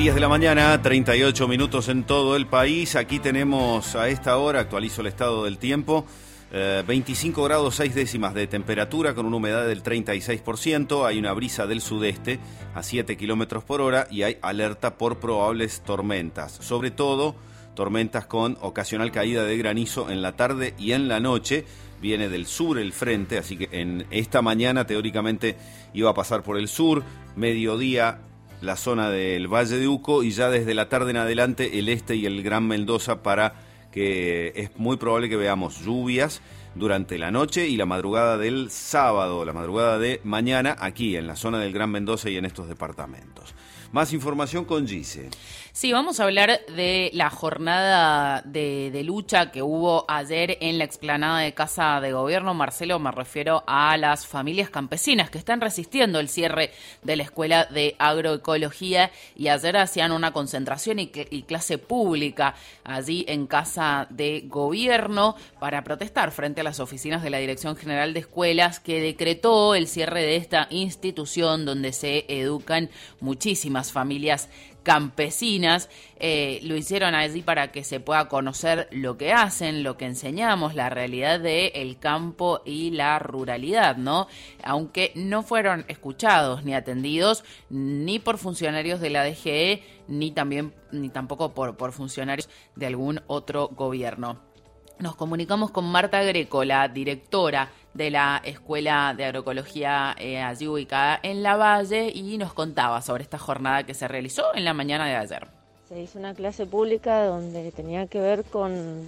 10 de la mañana, 38 minutos en todo el país. Aquí tenemos a esta hora, actualizo el estado del tiempo, 25 grados 6 décimas de temperatura con una humedad del 36%. Hay una brisa del sudeste a 7 kilómetros por hora y hay alerta por probables tormentas. Sobre todo, tormentas con ocasional caída de granizo en la tarde y en la noche. Viene del sur el frente, así que en esta mañana teóricamente iba a pasar por el sur, mediodía la zona del Valle de Uco y ya desde la tarde en adelante el este y el Gran Mendoza, para que es muy probable que veamos lluvias durante la noche y la madrugada del sábado, la madrugada de mañana, aquí en la zona del Gran Mendoza y en estos departamentos. Más información con Gise. Sí, vamos a hablar de la jornada de lucha que hubo ayer en la explanada de Casa de Gobierno. Marcelo, me refiero a las familias campesinas que están resistiendo el cierre de la Escuela de Agroecología, y ayer hacían una concentración y clase pública allí en Casa de Gobierno para protestar frente a las oficinas de la Dirección General de Escuelas, que decretó el cierre de esta institución donde se educan muchísimas familias campesinas. Lo hicieron allí para que se pueda conocer lo que hacen, lo que enseñamos, la realidad del campo y la ruralidad, ¿no? Aunque no fueron escuchados ni atendidos ni por funcionarios de la DGE ni tampoco por funcionarios de algún otro gobierno. Nos comunicamos con Marta Greco, la directora de la Escuela de Agroecología allí ubicada en Lavalle, y nos contaba sobre esta jornada que se realizó en la mañana de ayer. Se hizo una clase pública donde tenía que ver con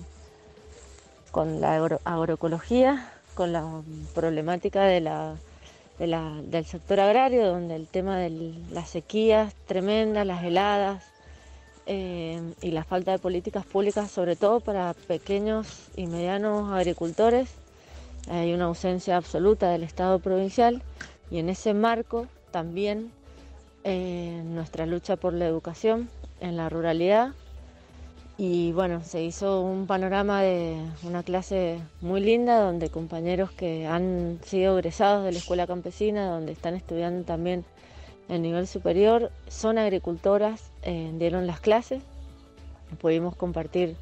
la agroecología, con la problemática del sector agrario, donde el tema de las sequías tremendas, las heladas, y la falta de políticas públicas, sobre todo para pequeños y medianos agricultores. Hay una ausencia absoluta del Estado provincial, y en ese marco también nuestra lucha por la educación en la ruralidad. Y bueno, se hizo un panorama de una clase muy linda donde compañeros que han sido egresados de la escuela campesina, donde están estudiando también el nivel superior, son agricultoras, dieron las clases, pudimos compartir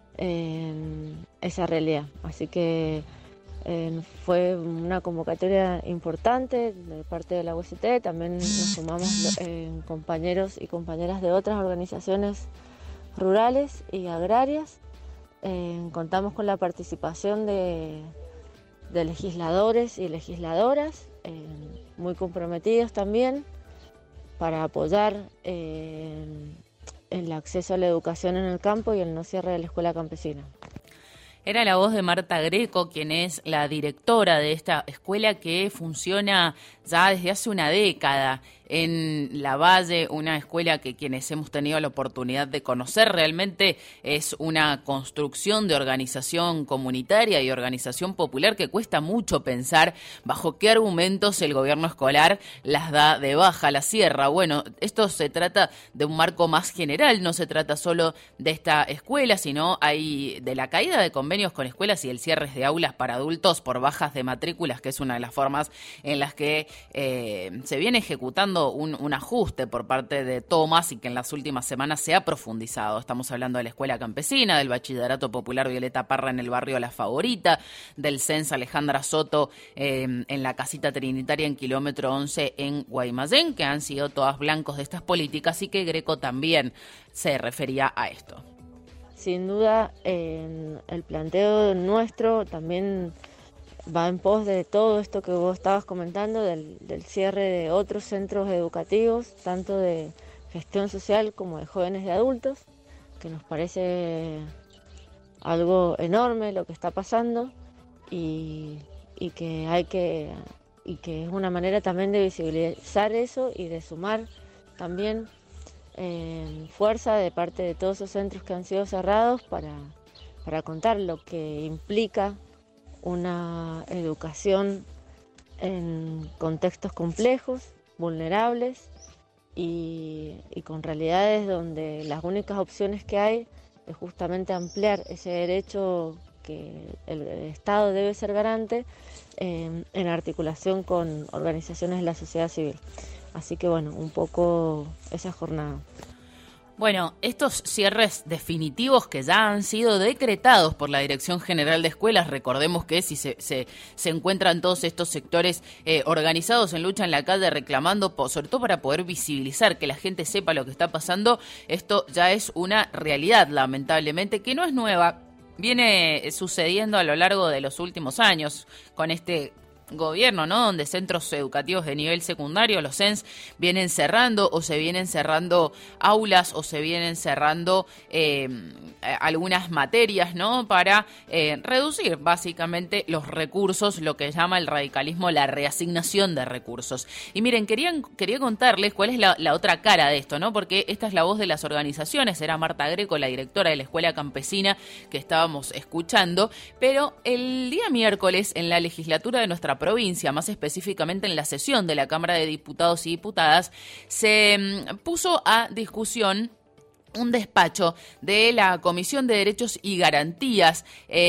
esa realidad. Así que fue una convocatoria importante de parte de la UST. También nos sumamos compañeros y compañeras de otras organizaciones rurales y agrarias. Contamos con la participación de legisladores y legisladoras muy comprometidos también para apoyar el acceso a la educación en el campo y el no cierre de la escuela campesina. Era la voz de Marta Greco, quien es la directora de esta escuela que funciona ya desde hace una década en Lavalle, una escuela que quienes hemos tenido la oportunidad de conocer realmente es una construcción de organización comunitaria y organización popular que cuesta mucho pensar bajo qué argumentos el gobierno escolar las da de baja, la cierra. Bueno, esto se trata de un marco más general, no se trata solo de esta escuela, sino hay de la caída de convenios con escuelas y el cierre de aulas para adultos por bajas de matrículas, que es una de las formas en las que se viene ejecutando un ajuste por parte de Tomás y que en las últimas semanas se ha profundizado. Estamos hablando de la Escuela Campesina, del Bachillerato Popular Violeta Parra en el barrio La Favorita, del CENS Alejandra Soto en la Casita Trinitaria en kilómetro 11 en Guaymallén, que han sido todas blancos de estas políticas, y que Greco también se refería a esto. Sin duda, el planteo nuestro también va en pos de todo esto que vos estabas comentando, del cierre de otros centros educativos, tanto de gestión social como de jóvenes y adultos, que nos parece algo enorme lo que está pasando y que es una manera también de visibilizar eso y de sumar también fuerza de parte de todos esos centros que han sido cerrados para contar lo que implica una educación en contextos complejos, vulnerables y con realidades donde las únicas opciones que hay es justamente ampliar ese derecho que el Estado debe ser garante en articulación con organizaciones de la sociedad civil. Así que bueno, un poco esa jornada. Bueno, estos cierres definitivos que ya han sido decretados por la Dirección General de Escuelas, recordemos que si se encuentran todos estos sectores organizados en lucha en la calle reclamando, sobre todo para poder visibilizar, que la gente sepa lo que está pasando, esto ya es una realidad, lamentablemente, que no es nueva, viene sucediendo a lo largo de los últimos años con este gobierno, ¿no? Donde centros educativos de nivel secundario, los CENS, vienen cerrando o se vienen cerrando aulas o se vienen cerrando algunas materias, ¿no? Para reducir básicamente los recursos, lo que llama el radicalismo la reasignación de recursos. Y miren, quería contarles cuál es la otra cara de esto, ¿no? Porque esta es la voz de las organizaciones, era Marta Greco, la directora de la Escuela Campesina que estábamos escuchando, pero el día miércoles en la legislatura de nuestra provincia, más específicamente en la sesión de la Cámara de Diputados y Diputadas, se puso a discusión un despacho de la Comisión de Derechos y Garantías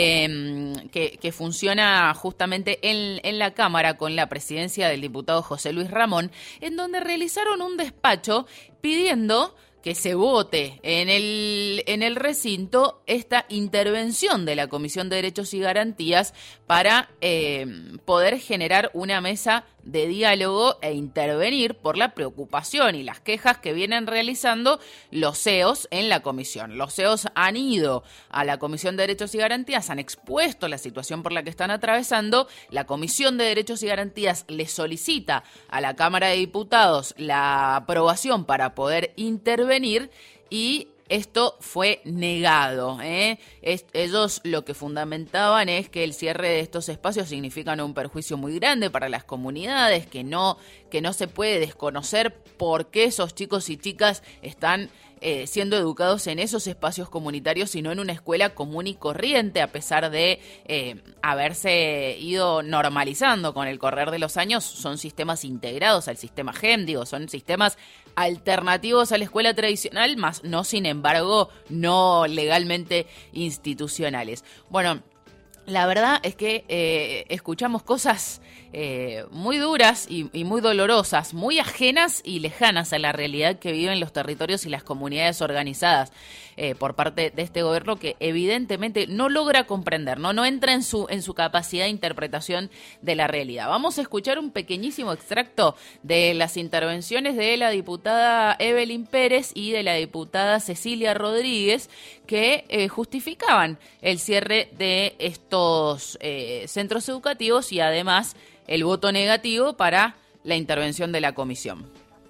que funciona justamente en la Cámara con la presidencia del diputado José Luis Ramón, en donde realizaron un despacho pidiendo que se vote en el recinto esta intervención de la Comisión de Derechos y Garantías para poder generar una mesa de diálogo e intervenir por la preocupación y las quejas que vienen realizando los CEOs en la comisión. Los CEOs han ido a la Comisión de Derechos y Garantías, han expuesto la situación por la que están atravesando. La Comisión de Derechos y Garantías le solicita a la Cámara de Diputados la aprobación para poder intervenir y esto fue negado. Ellos lo que fundamentaban es que el cierre de estos espacios significa un perjuicio muy grande para las comunidades, que no se puede desconocer por qué esos chicos y chicas están siendo educados en esos espacios comunitarios y no en una escuela común y corriente, a pesar de haberse ido normalizando con el correr de los años. Son sistemas integrados al sistema GEM, son sistemas alternativos a la escuela tradicional, más no, sin embargo, no legalmente institucionales. Bueno, la verdad es que escuchamos cosas muy duras y muy dolorosas, muy ajenas y lejanas a la realidad que viven los territorios y las comunidades organizadas por parte de este gobierno, que evidentemente no logra comprender, no entra en su capacidad de interpretación de la realidad. Vamos a escuchar un pequeñísimo extracto de las intervenciones de la diputada Evelyn Pérez y de la diputada Cecilia Rodríguez, que justificaban el cierre de estos centros educativos y además el voto negativo para la intervención de la comisión.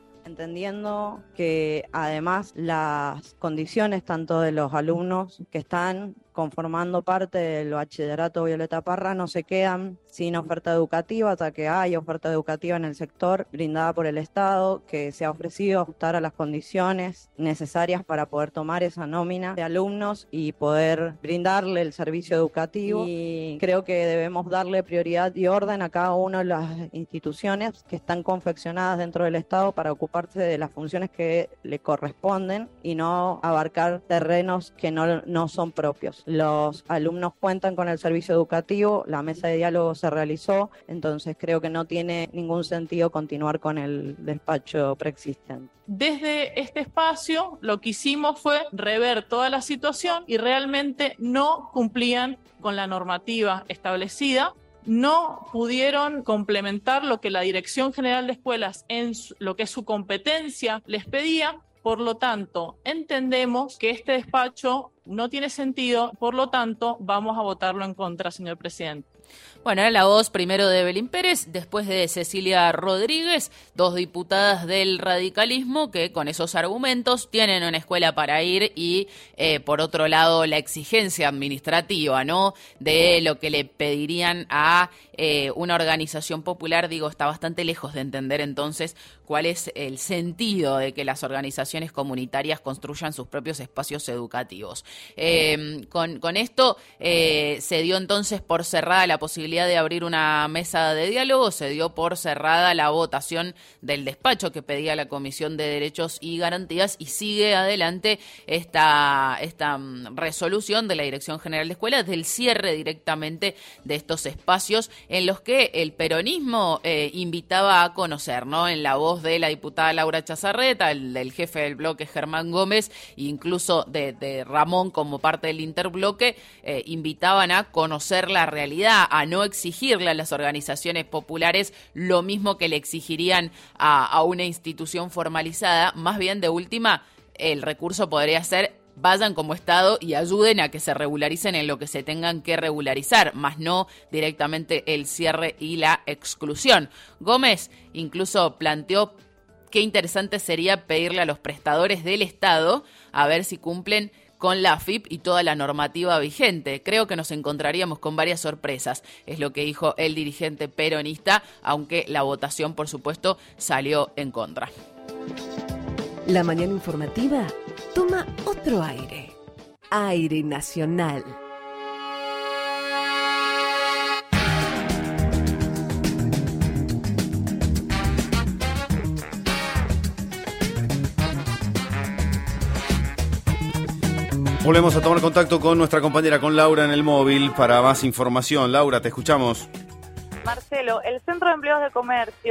Entendiendo que además las condiciones tanto de los alumnos que están conformando parte del bachillerato Violeta Parra no se quedan sin oferta educativa, hasta que hay oferta educativa en el sector brindada por el Estado, que se ha ofrecido ajustar a las condiciones necesarias para poder tomar esa nómina de alumnos y poder brindarle el servicio educativo. Y creo que debemos darle prioridad y orden a cada una de las instituciones que están confeccionadas dentro del Estado para ocuparse de las funciones que le corresponden y no abarcar terrenos que no son propios. Los alumnos cuentan con el servicio educativo, la mesa de diálogo se realizó, entonces creo que no tiene ningún sentido continuar con el despacho preexistente. Desde este espacio lo que hicimos fue rever toda la situación y realmente no cumplían con la normativa establecida. No pudieron complementar lo que la Dirección General de Escuelas en lo que es su competencia les pedía. Por lo tanto, entendemos que este despacho no tiene sentido, por lo tanto, vamos a votarlo en contra, señor presidente. Bueno, era la voz primero de Evelyn Pérez, después de Cecilia Rodríguez, dos diputadas del radicalismo que con esos argumentos tienen una escuela para ir y, por otro lado, la exigencia administrativa, ¿no?, de lo que le pedirían a una organización popular. Está bastante lejos de entender entonces cuál es el sentido de que las organizaciones comunitarias construyan sus propios espacios educativos. Con esto se dio entonces por cerrada la posibilidad de abrir una mesa de diálogo, se dio por cerrada la votación del despacho que pedía la Comisión de Derechos y Garantías y sigue adelante esta resolución de la Dirección General de Escuelas del cierre directamente de estos espacios en los que el peronismo invitaba a conocer, ¿no?, en la voz voz de la diputada Laura Chazarreta, el jefe del bloque Germán Gómez, e incluso de Ramón como parte del interbloque, invitaban a conocer la realidad, a no exigirle a las organizaciones populares lo mismo que le exigirían a una institución formalizada. Más bien, de última, el recurso podría ser: vayan como Estado y ayuden a que se regularicen en lo que se tengan que regularizar, más no directamente el cierre y la exclusión. Gómez incluso planteó qué interesante sería pedirle a los prestadores del Estado a ver si cumplen con la AFIP y toda la normativa vigente. Creo que nos encontraríamos con varias sorpresas, es lo que dijo el dirigente peronista, aunque la votación, por supuesto, salió en contra. La mañana informativa toma otro aire. Aire nacional. Volvemos a tomar contacto con nuestra compañera, con Laura en el móvil, para más información. Laura, te escuchamos. Marcelo, el Centro de Empleados de Comercio